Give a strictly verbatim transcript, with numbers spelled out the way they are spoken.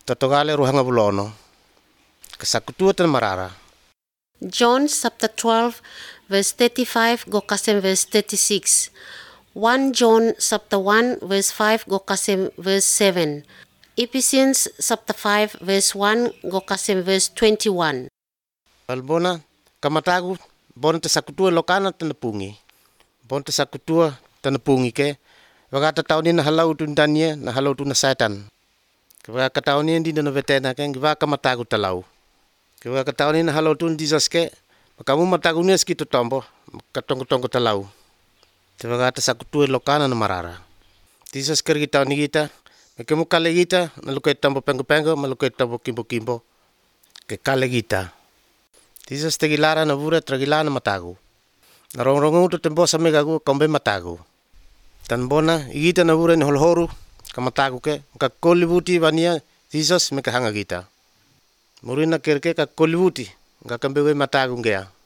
Tatogale ruhanga bulono. Kasakutua tan marara. John chapter twelve, verse thirty-five, go kasem verse thirty-six. First John chapter one, verse five, go kasem verse seven. Ephesians chapter five, verse one, go kasem verse twenty-one. Albona, kamatagu, bona te sakutua lokana tanapungi. Bona te sakutua tanapungi ke. Wagata tauni na halau tu ndanie, na halau tu na satan. Kaya katauni hindi na vetena ke, kiwa kamatagu talau. Kaya katauni na halau tu Jesus ke, makamu matagu niya skito tombo, katongo-tongo talau. Kaya wagata sakutua lokana na marara. Jesus kari kita ni kita, makamu kale kita, nalukay tombo pengo-pengo, malukay tombo kimbo-kimbo. Ke kale kita. Jesus tegilara na vura tragila na matagu. Narong-rongo tu tembo sa megagu kombe matagu. Tanbona igita na vura ni holhoru kamatagu ke ka kolibuti vania Jesus mekahanga kita. Murina kerke ka kolibuti ka kambewe matagu ngea.